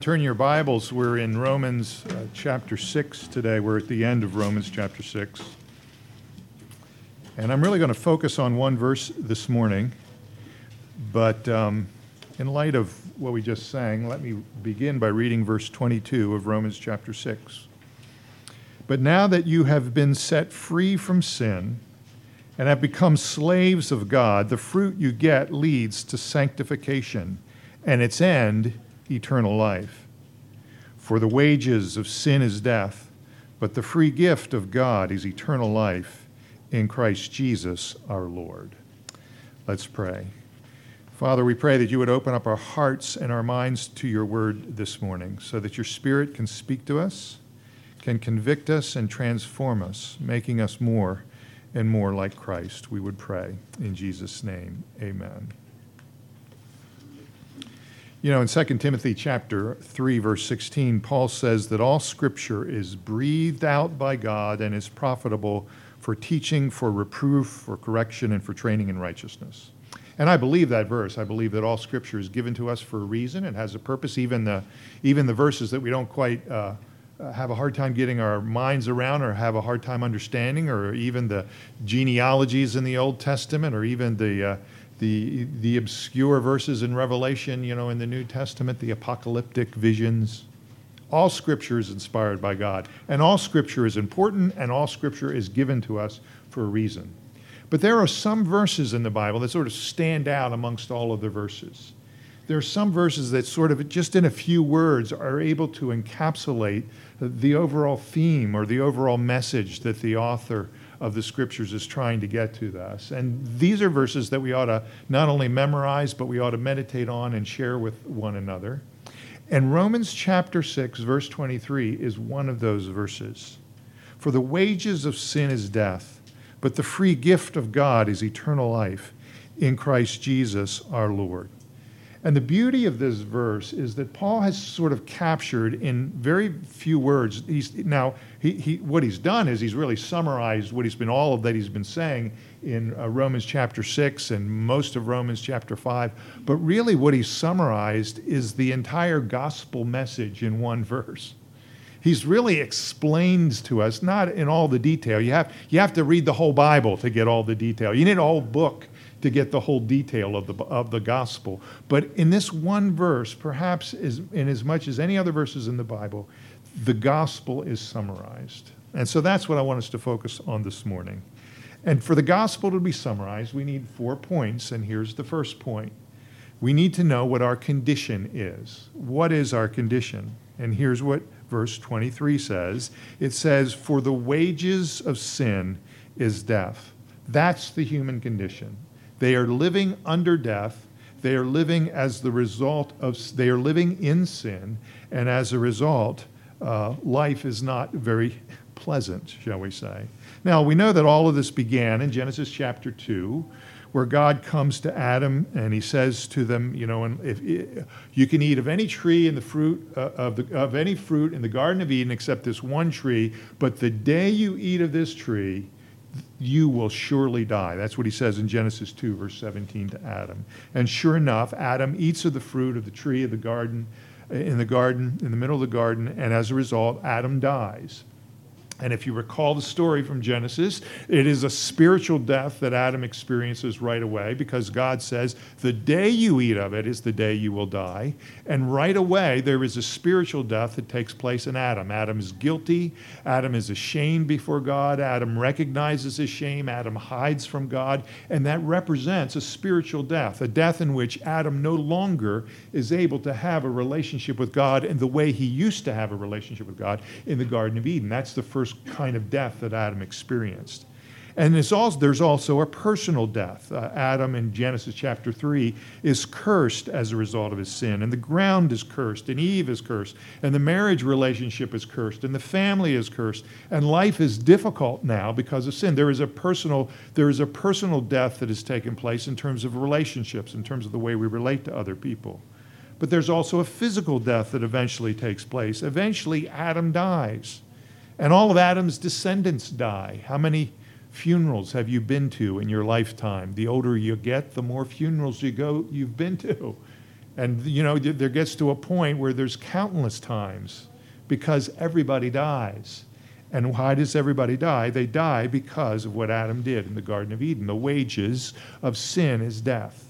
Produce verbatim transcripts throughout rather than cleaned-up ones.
Turn your Bibles. We're in Romans uh, chapter six today. We're at the end of Romans chapter six. And I'm really going to focus on one verse this morning. But um, in light of what we just sang, let me begin by reading verse twenty-two of Romans chapter six. But now that you have been set free from sin and have become slaves of God, the fruit you get leads to sanctification, and its end, eternal life. For the wages of sin is death, but the free gift of God is eternal life in Christ Jesus our Lord. Let's pray. Father, we pray that you would open up our hearts and our minds to your word this morning so that your Spirit can speak to us, can convict us and transform us, making us more and more like Christ. We would pray in Jesus' name. Amen. You know, in Second Timothy chapter three, verse sixteen, Paul says that all Scripture is breathed out by God and is profitable for teaching, for reproof, for correction, and for training in righteousness. And I believe that verse. I believe that all Scripture is given to us for a reason. It has a purpose. Even the, even the verses that we don't quite uh, have a hard time getting our minds around or have a hard time understanding, or even the genealogies in the Old Testament, or even the... Uh, The, the obscure verses in Revelation, you know, in the New Testament, the apocalyptic visions. All Scripture is inspired by God, and all Scripture is important, and all Scripture is given to us for a reason. But there are some verses in the Bible that sort of stand out amongst all of the verses. There are some verses that sort of, just in a few words, are able to encapsulate the overall theme or the overall message that the author of the Scriptures is trying to get to us. And these are verses that we ought to not only memorize, but we ought to meditate on and share with one another. And Romans chapter six, verse twenty-three is one of those verses. For the wages of sin is death, but the free gift of God is eternal life in Christ Jesus our Lord. And the beauty of this verse is that Paul has sort of captured in very few words. He's, now, he, he, what he's done is he's really summarized what he's been, all of that he's been saying in uh, Romans chapter six and most of Romans chapter five. But really what he's summarized is the entire gospel message in one verse. He's really explained to us, not in all the detail. You have, you have to read the whole Bible to get all the detail. You need a whole book to get the whole detail of the of the gospel. But in this one verse, perhaps as, in as much as any other verses in the Bible, the gospel is summarized. And so that's what I want us to focus on this morning. And for the gospel to be summarized, we need four points, and here's the first point. We need to know what our condition is. What is our condition? And here's what verse twenty-three says. It says, for the wages of sin is death. That's the human condition. They are living under death. They are living as the result of, they are living in sin. And as a result, uh, life is not very pleasant, shall we say. Now, we know that all of this began in Genesis chapter two, where God comes to Adam and he says to them, you know, if, if you can eat of any tree in the fruit uh, of, the, of any fruit in the Garden of Eden except this one tree, but the day you eat of this tree, you will surely die. That's what he says in Genesis two, verse seventeen to Adam. And sure enough, Adam eats of the fruit of the tree of the garden, in the garden, in the middle of the garden, and as a result, Adam dies. And if you recall the story from Genesis, it is a spiritual death that Adam experiences right away, because God says, the day you eat of it is the day you will die. And right away, there is a spiritual death that takes place in Adam. Adam is guilty. Adam is ashamed before God. Adam recognizes his shame. Adam hides from God. And that represents a spiritual death, a death in which Adam no longer is able to have a relationship with God in the way he used to have a relationship with God in the Garden of Eden. That's the first kind of death that Adam experienced. And there's also, there's also a personal death. Uh, Adam in Genesis chapter three is cursed as a result of his sin, and the ground is cursed, and Eve is cursed, and the marriage relationship is cursed, and the family is cursed, and life is difficult now because of sin. There is a personal, there is a personal death that has taken place in terms of relationships, in terms of the way we relate to other people. But there's also a physical death that eventually takes place. Eventually, Adam dies. And all of Adam's descendants die. How many funerals have you been to in your lifetime? The older you get, the more funerals you go, you've been to. And, you know, there gets to a point where there's countless times because everybody dies. And why does everybody die? They die because of what Adam did in the Garden of Eden. The wages of sin is death.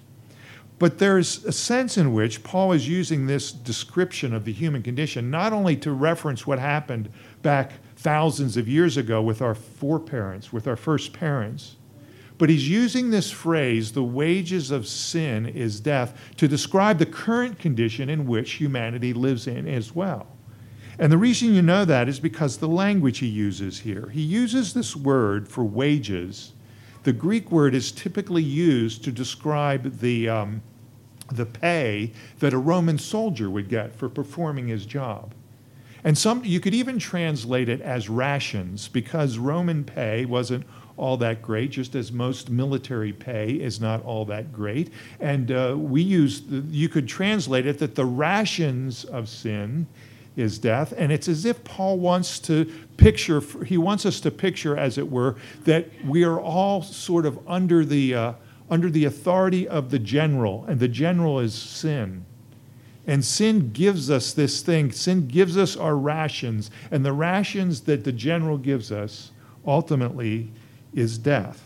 But there's a sense in which Paul is using this description of the human condition not only to reference what happened back thousands of years ago with our foreparents, with our first parents, but he's using this phrase, the wages of sin is death, to describe the current condition in which humanity lives in as well. And the reason you know that is because the language he uses here. He uses this word for wages. The Greek word is typically used to describe the, um, the pay that a Roman soldier would get for performing his job. And some, you could even translate it as rations because Roman pay wasn't all that great, just as most military pay is not all that great. And uh, we use, the, you could translate it that the rations of sin is death. And it's as if Paul wants to picture, he wants us to picture, as it were, that we are all sort of under the, uh, under the authority of the general, and the general is sin. And sin gives us this thing. Sin gives us our rations, and the rations that the general gives us ultimately is death.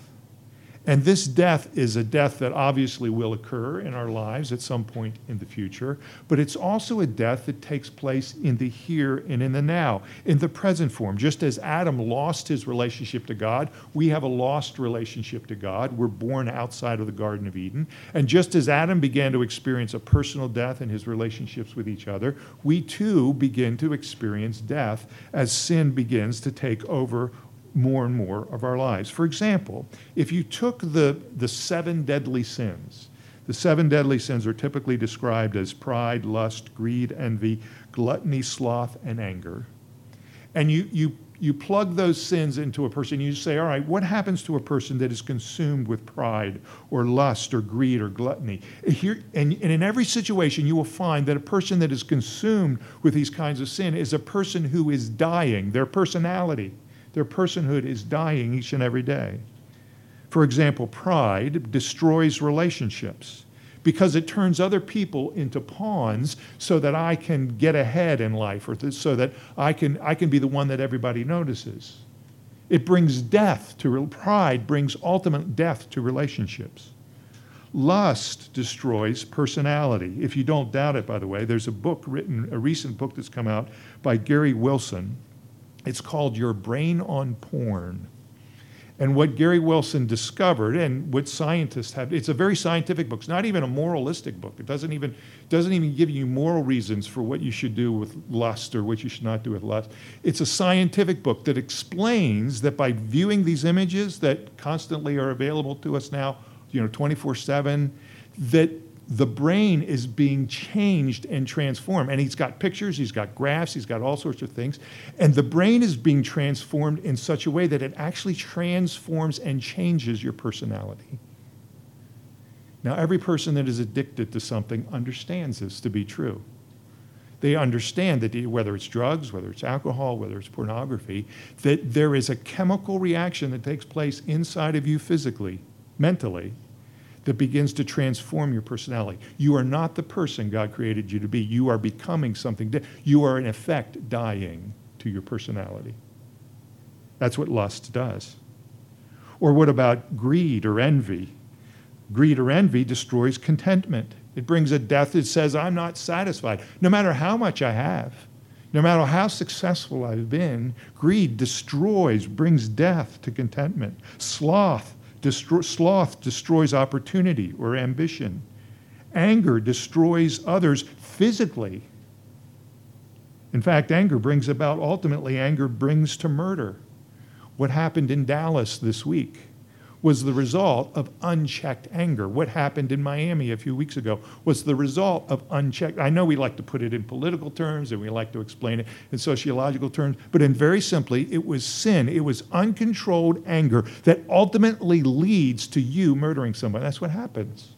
And this death is a death that obviously will occur in our lives at some point in the future, but it's also a death that takes place in the here and in the now, in the present form. Just as Adam lost his relationship to God, we have a lost relationship to God. We're born outside of the Garden of Eden. And just as Adam began to experience a personal death in his relationships with each other, we too begin to experience death as sin begins to take over more and more of our lives. For example, if you took the, the seven deadly sins, the seven deadly sins are typically described as pride, lust, greed, envy, gluttony, sloth, and anger. And you, you, you plug those sins into a person, you say, all right, what happens to a person that is consumed with pride or lust or greed or gluttony? Here, and, and in every situation, you will find that a person that is consumed with these kinds of sin is a person who is dying, their personality. Their personhood is dying each and every day. For example, pride destroys relationships because it turns other people into pawns so that I can get ahead in life, or th- so that I can, I can be the one that everybody notices. It brings death to, pride brings ultimate death to relationships. Lust destroys personality. If you don't doubt it, by the way, there's a book written, a recent book that's come out by Gary Wilson. It's called Your Brain on Porn. And what Gary Wilson discovered, and what scientists have, it's a very scientific book. It's not even a moralistic book. It doesn't even, doesn't even give you moral reasons for what you should do with lust or what you should not do with lust. It's a scientific book that explains that by viewing these images that constantly are available to us now, you know, twenty-four seven, that the brain is being changed and transformed. And he's got pictures, he's got graphs, he's got all sorts of things. And the brain is being transformed in such a way that it actually transforms and changes your personality. Now, every person that is addicted to something understands this to be true. They understand that whether it's drugs, whether it's alcohol, whether it's pornography, that there is a chemical reaction that takes place inside of you physically, mentally, that begins to transform your personality. You are not the person God created you to be. You are becoming something. Di- you are, in effect, dying to your personality. That's what lust does. Or what about greed or envy? Greed or envy destroys contentment. It brings a death that says, I'm not satisfied. No matter how much I have, no matter how successful I've been, greed destroys, brings death to contentment. Sloth Destro- sloth destroys opportunity or ambition. Anger destroys others physically. In fact, anger brings about, ultimately, anger brings to murder. What happened in Dallas this week was the result of unchecked anger. What happened in Miami a few weeks ago was the result of unchecked. I know we like to put it in political terms and we like to explain it in sociological terms, but in very simply, it was sin. It was uncontrolled anger that ultimately leads to you murdering somebody. That's what happens.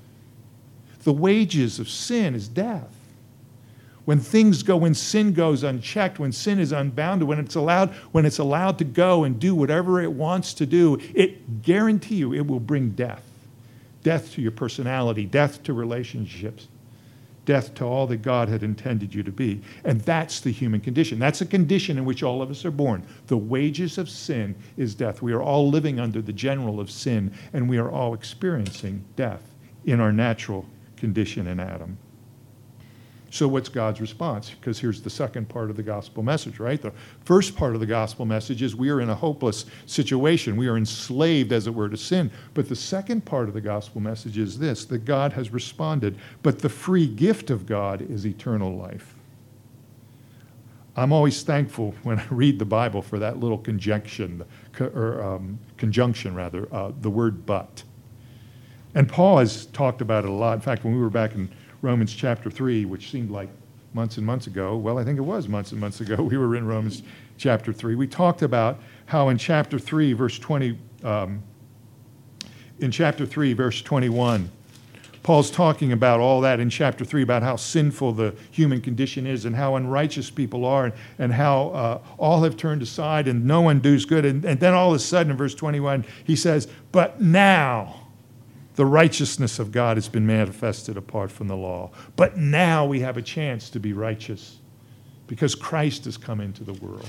The wages of sin is death. When things go, when sin goes unchecked, when sin is unbounded, when it's allowed, when it's allowed to go and do whatever it wants to do, it guarantee you it will bring death. Death to your personality, death to relationships. death to all that God had intended you to be. And that's the human condition. That's a condition in which all of us are born. The wages of sin is death. We are all living under the general of sin, and we are all experiencing death in our natural condition in Adam. So what's God's response? Because here's the second part of the gospel message, right? The first part of the gospel message is we are in a hopeless situation. We are enslaved, as it were, to sin. But the second part of the gospel message is this, that God has responded, but the free gift of God is eternal life. I'm always thankful when I read the Bible for that little conjunction, or um, conjunction rather, uh, the word but. And Paul has talked about it a lot. In fact, when we were back in Romans chapter three, which seemed like months and months ago. Well, I think it was months and months ago. We were in Romans chapter three. We talked about how in chapter three, verse twenty, um, in chapter three, verse twenty-one, Paul's talking about all that in chapter three, about how sinful the human condition is and how unrighteous people are and, and how uh, all have turned aside and no one does good. And, and then all of a sudden in verse twenty-one, he says, but now the righteousness of God has been manifested apart from the law. But now we have a chance to be righteous because Christ has come into the world.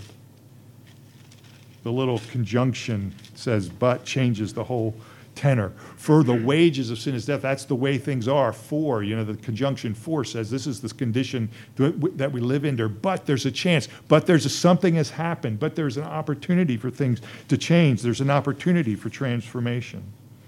The little conjunction says, but changes the whole tenor. For the wages of sin is death. That's the way things are. For, you know, the conjunction for says this is the condition that we live under. But there's a chance. But there's a, something has happened. But there's an opportunity for things to change. There's an opportunity for transformation.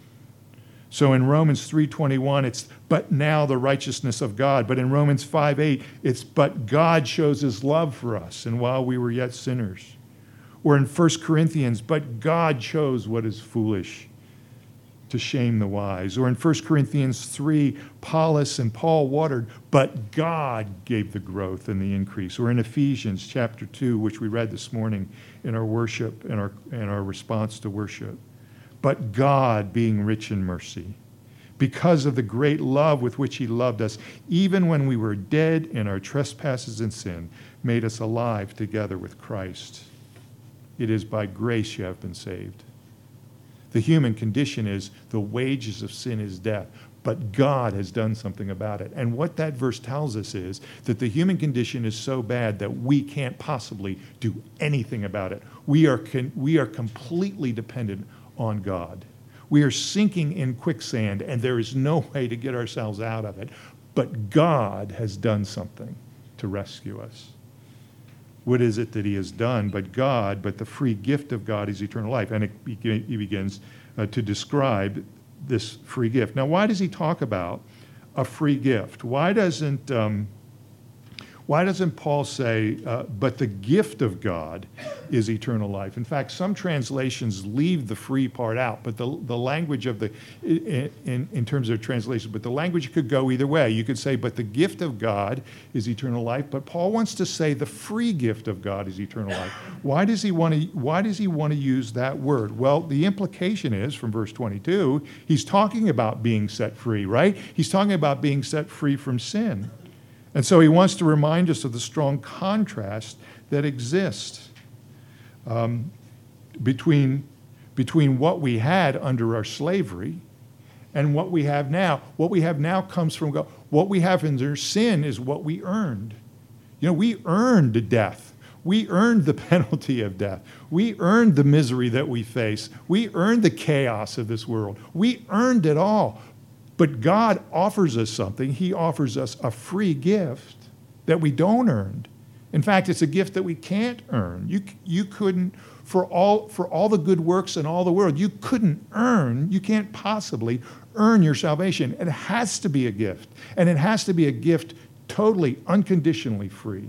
So in Romans three twenty-one, it's, but now the righteousness of God. But in Romans five eight, it's, but God shows his love for us, and while we were yet sinners. Or in First Corinthians, but God chose what is foolish to shame the wise. Or in First Corinthians three, Apollos and Paul watered, but God gave the growth and the increase. Or in Ephesians chapter two, which we read this morning in our worship and our, and our response to worship. But God, being rich in mercy, because of the great love with which he loved us, even when we were dead in our trespasses and sin, made us alive together with Christ. It is by grace you have been saved. The human condition is the wages of sin is death, but God has done something about it. And what that verse tells us is that the human condition is so bad that we can't possibly do anything about it. We are, con- we are completely dependent on God. We are sinking in quicksand, and there is no way to get ourselves out of it. But God has done something to rescue us. What is it that he has done? But God, but the free gift of God is eternal life. And it, he begins uh, to describe this free gift. Now, why does he talk about a free gift? Why doesn't um, Why doesn't Paul say, uh, but the gift of God is eternal life? In fact, some translations leave the free part out, but the, the language of the, in, in terms of translation, but the language could go either way. You could say, but the gift of God is eternal life, but Paul wants to say the free gift of God is eternal life. Why does he want to, why does he want to use that word? Well, the implication is, from verse twenty-two, he's talking about being set free, right? He's talking about being set free from sin. And so he wants to remind us of the strong contrast that exists um, between, between what we had under our slavery and what we have now. What we have now comes from God. What we have under sin is what we earned. You know, we earned death. We earned the penalty of death. We earned the misery that we face. We earned the chaos of this world. We earned it all. But God offers us something. He offers us a free gift that we don't earn. In fact, it's a gift that we can't earn. You, you couldn't, for all, for all the good works in all the world, you couldn't earn, you can't possibly earn your salvation. It has to be a gift. And it has to be a gift totally, unconditionally free.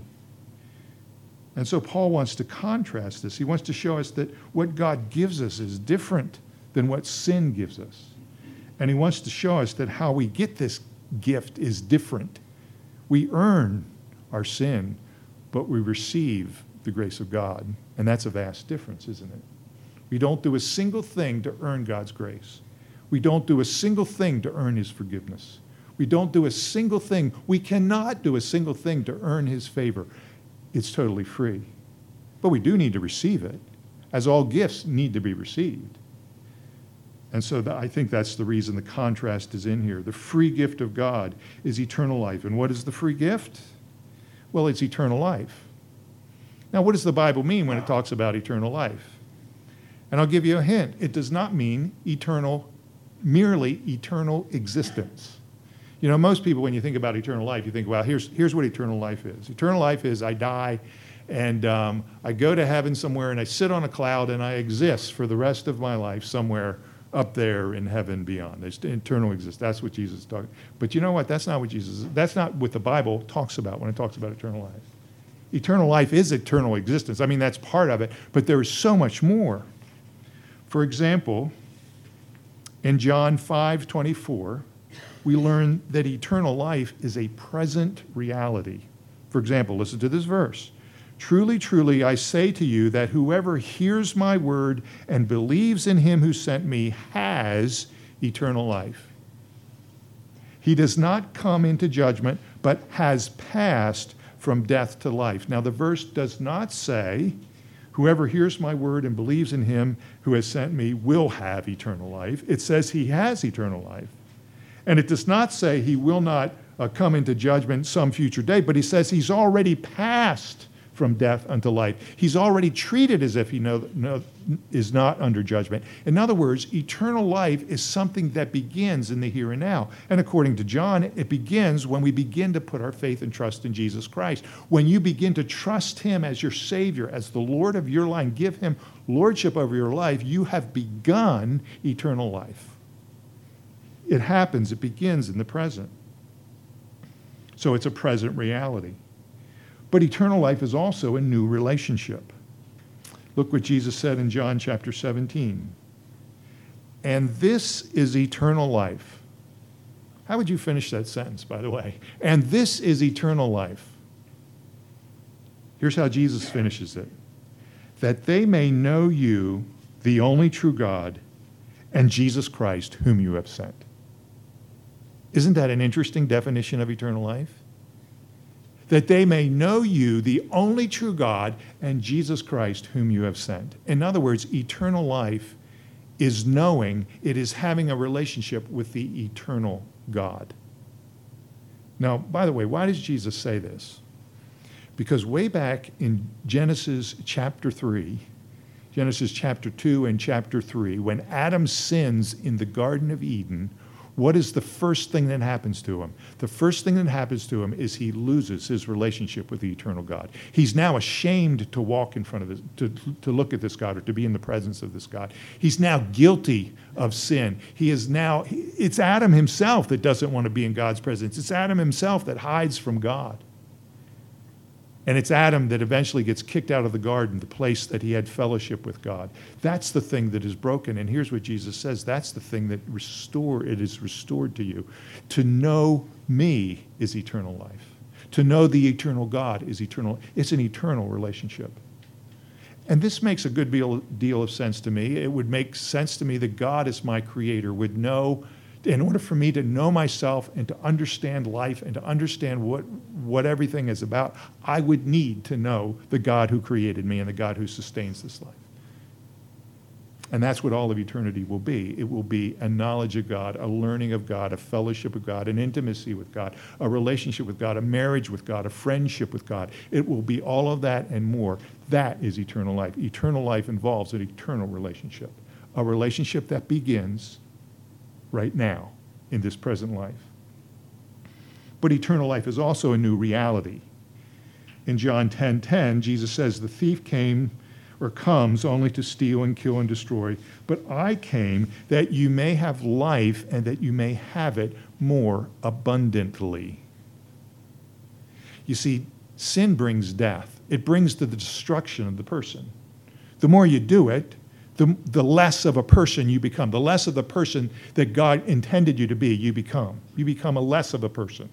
And so Paul wants to contrast this. He wants to show us that what God gives us is different than what sin gives us. And he wants to show us that how we get this gift is different. We earn our sin, but we receive the grace of God. And that's a vast difference, isn't it? We don't do a single thing to earn God's grace. We don't do a single thing to earn his forgiveness. We don't do a single thing. We cannot do a single thing to earn his favor. It's totally free. But we do need to receive it, as all gifts need to be received. And so that, I think that's the reason the contrast is in here. The free gift of God is eternal life. And what is the free gift? Well, it's eternal life. Now, what does the Bible mean when it talks about eternal life? And I'll give you a hint. It does not mean eternal, merely eternal existence. You know, most people, when you think about eternal life, you think, well, here's, here's what eternal life is. Eternal life is I die, and um, I go to heaven somewhere, and I sit on a cloud, and I exist for the rest of my life somewhere up there in heaven beyond. There's eternal existence. That's what Jesus is talking. But you know what? That's not what Jesus is. That's not what the Bible talks about when it talks about eternal life. Eternal life is eternal existence. I mean, that's part of it, but there is so much more. For example, in John five twenty-four, we learn that eternal life is a present reality. For example, listen to this verse. Truly, truly, I say to you that whoever hears my word and believes in him who sent me has eternal life. He does not come into judgment, but has passed from death to life. Now, the verse does not say, whoever hears my word and believes in him who has sent me will have eternal life. It says he has eternal life. And it does not say he will not uh, come into judgment some future day, but he says he's already passed from death unto life. He's already treated as if he know, know, is not under judgment. In other words, eternal life is something that begins in the here and now. And according to John, it begins when we begin to put our faith and trust in Jesus Christ. When you begin to trust him as your Savior, as the Lord of your life, give him lordship over your life, you have begun eternal life. It happens, it begins in the present. So it's a present reality. But eternal life is also a new relationship. Look what Jesus said in John chapter seventeen. And this is eternal life. How would you finish that sentence, by the way? And this is eternal life. Here's how Jesus finishes it. That they may know you, the only true God, and Jesus Christ, whom you have sent. Isn't that an interesting definition of eternal life? That they may know you, the only true God, and Jesus Christ, whom you have sent. In other words, eternal life is knowing, it is having a relationship with the eternal God. Now, by the way, why does Jesus say this? Because way back in Genesis chapter three, Genesis chapter two and chapter three, when Adam sins in the Garden of Eden, what is the first thing that happens to him? The first thing that happens to him is he loses his relationship with the eternal God. He's now ashamed to walk in front of this, to, to look at this God or to be in the presence of this God. He's now guilty of sin. He is now, it's Adam himself that doesn't want to be in God's presence. It's Adam himself that hides from God. And it's Adam that eventually gets kicked out of the garden, the place that he had fellowship with God. That's the thing that is broken. And here's what Jesus says. That's the thing that restore, it is restored to you. To know me is eternal life. To know the eternal God is eternal. It's an eternal relationship. And this makes a good deal, deal of sense to me. It would make sense to me that God as my creator would know, in order for me to know myself and to understand life and to understand what, what everything is about, I would need to know the God who created me and the God who sustains this life. And that's what all of eternity will be. It will be a knowledge of God, a learning of God, a fellowship with God, an intimacy with God, a relationship with God, a marriage with God, a friendship with God. It will be all of that and more. That is eternal life. Eternal life involves an eternal relationship, a relationship that begins right now in this present life. But eternal life is also a new reality. In John ten ten, Jesus says, the thief came or comes only to steal and kill and destroy, but I came that you may have life and that you may have it more abundantly. You see, sin brings death. It brings to the destruction of the person. The more you do it, The, the less of a person you become, the less of the person that God intended you to be, you become. You become a less of a person.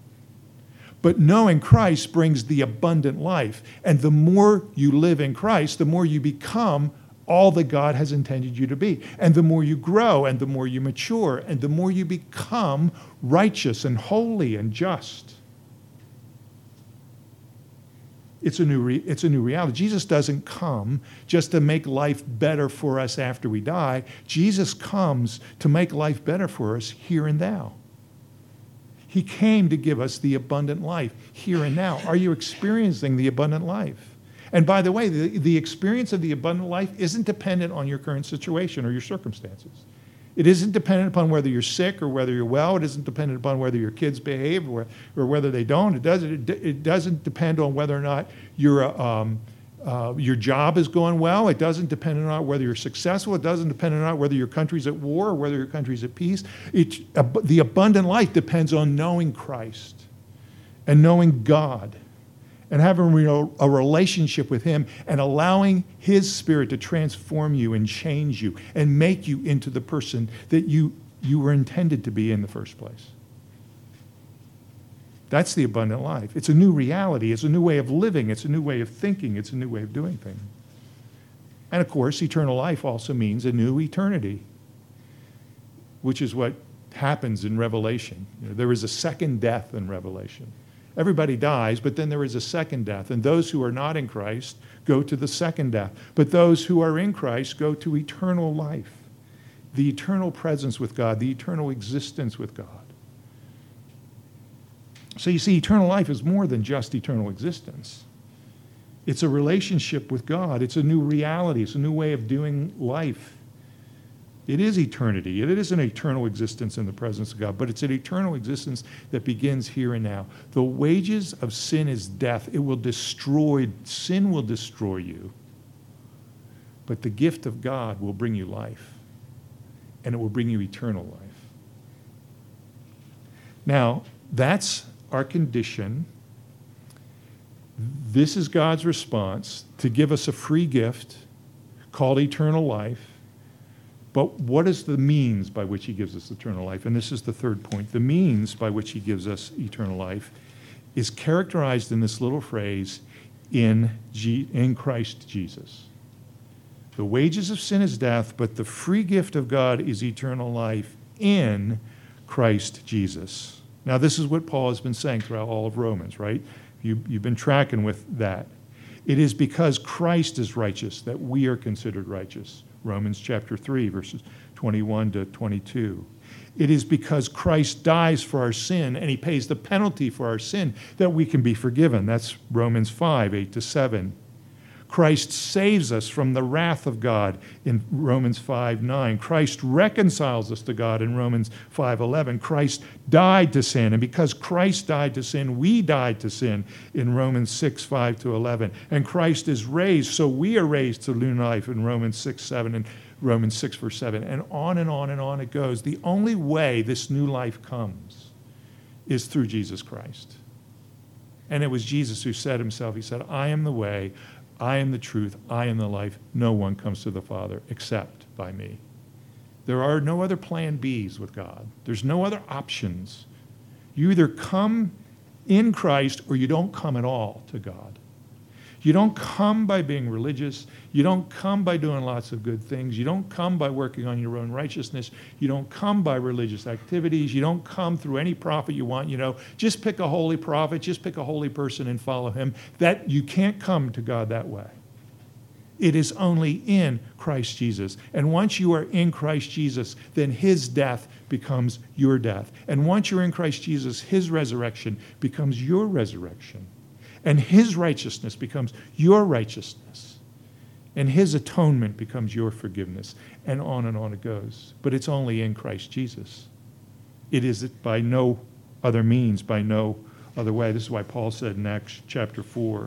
But knowing Christ brings the abundant life. And the more you live in Christ, the more you become all that God has intended you to be. And the more you grow, and the more you mature, and the more you become righteous and holy and just. It's a new re- it's a new reality. Jesus doesn't come just to make life better for us after we die. Jesus comes to make life better for us here and now. He came to give us the abundant life here and now. Are you experiencing the abundant life? And by the way, the, the experience of the abundant life isn't dependent on your current situation or your circumstances. It isn't dependent upon whether you're sick or whether you're well. It isn't dependent upon whether your kids behave or, or whether they don't. It doesn't, it, it doesn't depend on whether or not your, um, uh, your job is going well. It doesn't depend on whether you're successful. It doesn't depend on whether your country's at war or whether your country's at peace. It, uh, the abundant life depends on knowing Christ and knowing God and having a relationship with him and allowing his Spirit to transform you and change you and make you into the person that you, you were intended to be in the first place. That's the abundant life. It's a new reality. It's a new way of living. It's a new way of thinking. It's a new way of doing things. And of course, eternal life also means a new eternity, which is what happens in Revelation. You know, there is a second death in Revelation. Everybody dies, but then there is a second death. And those who are not in Christ go to the second death. But those who are in Christ go to eternal life, the eternal presence with God, the eternal existence with God. So you see, eternal life is more than just eternal existence. It's a relationship with God. It's a new reality. It's a new way of doing life. It is eternity. It is an eternal existence in the presence of God, but it's an eternal existence that begins here and now. The wages of sin is death. It will destroy, sin will destroy you, but the gift of God will bring you life, and it will bring you eternal life. Now, that's our condition. This is God's response to give us a free gift called eternal life. But what is the means by which he gives us eternal life? And this is the third point. The means by which he gives us eternal life is characterized in this little phrase, in, G- in Christ Jesus. The wages of sin is death, but the free gift of God is eternal life in Christ Jesus. Now, this is what Paul has been saying throughout all of Romans, right? You, you've been tracking with that. It is because Christ is righteous that we are considered righteous. Romans chapter three, verses twenty-one to twenty-two. It is because Christ dies for our sin and he pays the penalty for our sin that we can be forgiven. That's Romans five, eight to seven. Christ saves us from the wrath of God in Romans five, nine. Christ reconciles us to God in Romans five, eleven. Christ died to sin, and because Christ died to sin, we died to sin in Romans six, five to eleven. And Christ is raised, so we are raised to new life in Romans six, seven, and Romans six, verse seven. And on and on and on it goes. The only way this new life comes is through Jesus Christ. And it was Jesus who said himself, he said, I am the way, I am the truth, I am the life. No one comes to the Father except by me. There are no other plan Bs with God. There's no other options. You either come in Christ or you don't come at all to God. You don't come by being religious. You don't come by doing lots of good things. You don't come by working on your own righteousness. You don't come by religious activities. You don't come through any prophet you want. You know, just pick a holy prophet, just pick a holy person and follow him. That you can't come to God that way. It is only in Christ Jesus. And once you are in Christ Jesus, then his death becomes your death. And once you're in Christ Jesus, his resurrection becomes your resurrection. And his righteousness becomes your righteousness. And his atonement becomes your forgiveness. And on and on it goes. But it's only in Christ Jesus. It is by no other means, by no other way. This is why Paul said in Acts chapter four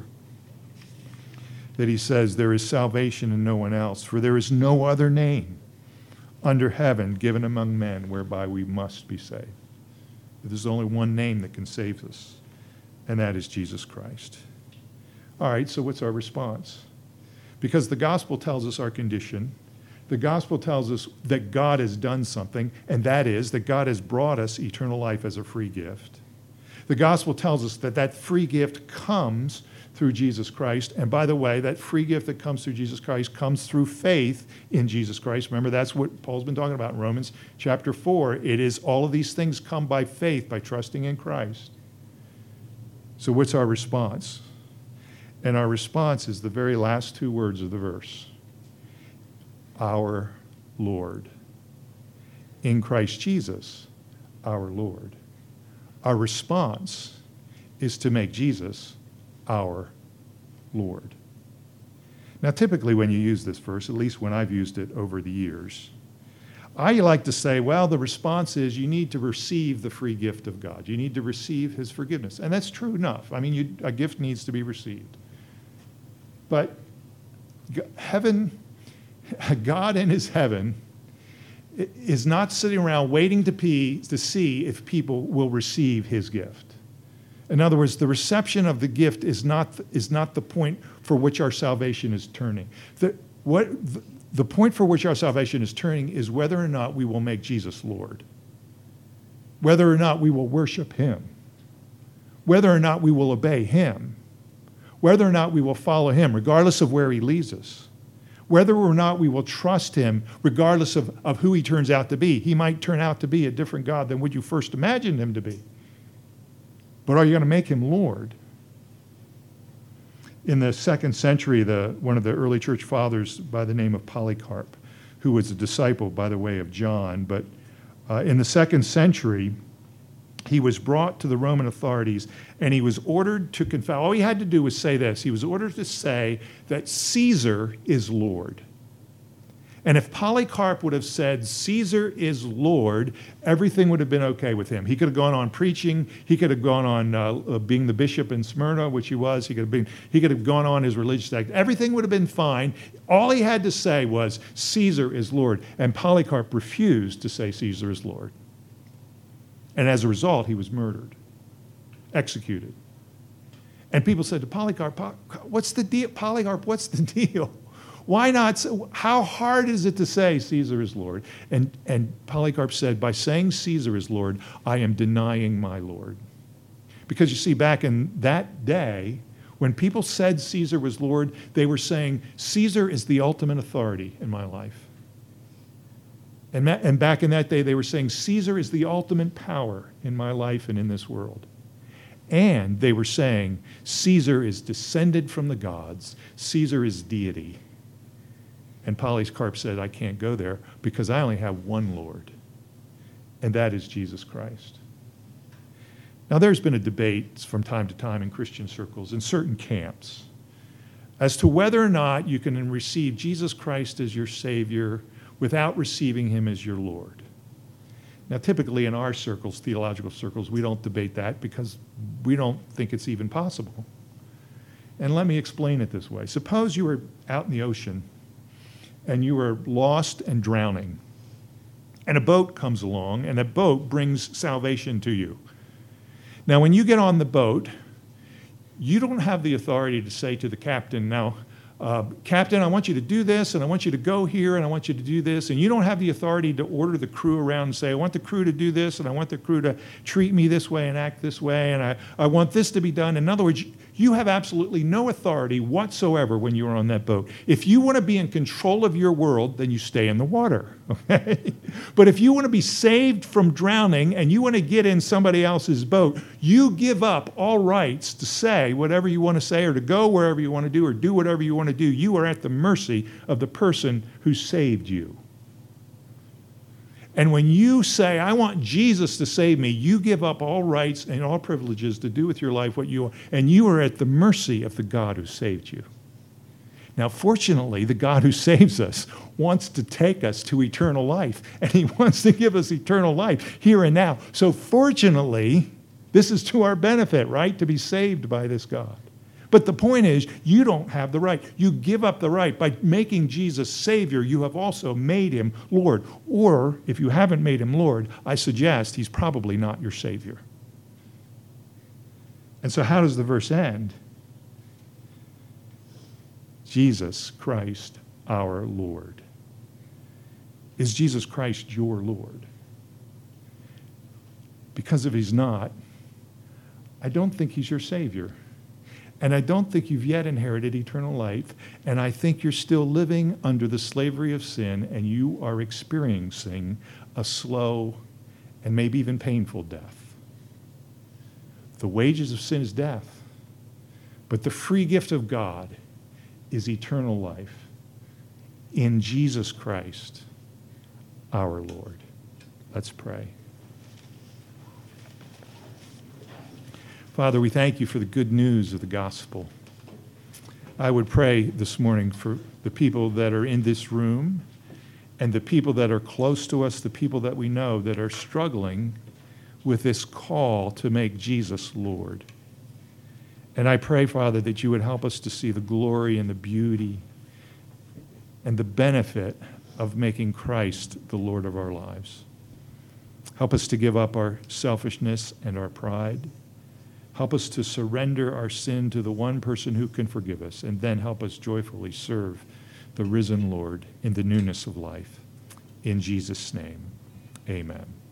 that he says, there is salvation in no one else, for there is no other name under heaven given among men whereby we must be saved. There's only one name that can save us. And that is Jesus Christ. All right, so what's our response? Because the gospel tells us our condition. The gospel tells us that God has done something, and that is that God has brought us eternal life as a free gift. The gospel tells us that that free gift comes through Jesus Christ. And by the way, that free gift that comes through Jesus Christ comes through faith in Jesus Christ. Remember, that's what Paul's been talking about in Romans chapter four. It is all of these things come by faith, by trusting in Christ. So what's our response? And our response is the very last two words of the verse. Our Lord. In Christ Jesus, our Lord. Our response is to make Jesus our Lord. Now, typically when you use this verse, at least when I've used it over the years, I like to say, well, the response is you need to receive the free gift of God. You need to receive his forgiveness. And that's true enough. I mean, you, a gift needs to be received. But heaven, God in his heaven is not sitting around waiting to, pee, to see if people will receive his gift. In other words, the reception of the gift is not, is not the point for which our salvation is turning. The, what, the, the point for which our salvation is turning is whether or not we will make Jesus Lord, whether or not we will worship him, whether or not we will obey him, whether or not we will follow him, regardless of where he leads us, whether or not we will trust him, regardless of, of who he turns out to be. He might turn out to be a different God than what you first imagined him to be. But are you going to make him Lord? In the second century, the, one of the early church fathers by the name of Polycarp, who was a disciple, by the way, of John, but uh, in the second century, he was brought to the Roman authorities and he was ordered to confess. All he had to do was say this. He was ordered to say that Caesar is Lord. And if Polycarp would have said, Caesar is Lord, everything would have been okay with him. He could have gone on preaching. He could have gone on uh, being the bishop in Smyrna, which he was. He could have been, he could have gone on his religious act. Everything would have been fine. All he had to say was, Caesar is Lord. And Polycarp refused to say Caesar is Lord. And as a result, he was murdered, executed. And people said to Polycarp, what's the deal? Polycarp, what's the deal? Why not? How hard is it to say Caesar is Lord? And, and Polycarp said, by saying Caesar is Lord, I am denying my Lord. Because you see, back in that day, when people said Caesar was Lord, they were saying, Caesar is the ultimate authority in my life. And, and back in that day, they were saying, Caesar is the ultimate power in my life and in this world. And they were saying, Caesar is descended from the gods. Caesar is deity. And Polycarp said, I can't go there because I only have one Lord, and that is Jesus Christ. Now, there's been a debate from time to time in Christian circles, in certain camps, as to whether or not you can receive Jesus Christ as your Savior without receiving him as your Lord. Now, typically in our circles, theological circles, we don't debate that because we don't think it's even possible. And let me explain it this way. Suppose you were out in the ocean and you are lost and drowning, and a boat comes along, and a boat brings salvation to you. Now, when you get on the boat, you don't have the authority to say to the captain, now, uh, Captain, I want you to do this, and I want you to go here, and I want you to do this, and you don't have the authority to order the crew around and say, I want the crew to do this, and I want the crew to treat me this way and act this way, and I, I want this to be done. In other words, you have absolutely no authority whatsoever when you're on that boat. If you want to be in control of your world, then you stay in the water, okay? But if you want to be saved from drowning and you want to get in somebody else's boat, you give up all rights to say whatever you want to say or to go wherever you want to do or do whatever you want to do. You are at the mercy of the person who saved you. And when you say, I want Jesus to save me, you give up all rights and all privileges to do with your life what you want, and you are at the mercy of the God who saved you. Now, fortunately, the God who saves us wants to take us to eternal life, and he wants to give us eternal life here and now. So fortunately, this is to our benefit, right, to be saved by this God. But the point is, you don't have the right. You give up the right. By making Jesus Savior, you have also made him Lord. Or, if you haven't made him Lord, I suggest he's probably not your Savior. And so how does the verse end? Jesus Christ, our Lord. Is Jesus Christ your Lord? Because if he's not, I don't think he's your Savior. And I don't think you've yet inherited eternal life. And I think you're still living under the slavery of sin, and you are experiencing a slow and maybe even painful death. The wages of sin is death, But the free gift of God is eternal life in Jesus Christ, our Lord. Let's pray. Father, we thank you for the good news of the gospel. I would pray this morning for the people that are in this room and the people that are close to us, the people that we know that are struggling with this call to make Jesus Lord. And I pray, Father, that you would help us to see the glory and the beauty and the benefit of making Christ the Lord of our lives. Help us to give up our selfishness and our pride. Help us to surrender our sin to the one person who can forgive us, and then help us joyfully serve the risen Lord in the newness of life. In Jesus' name, amen.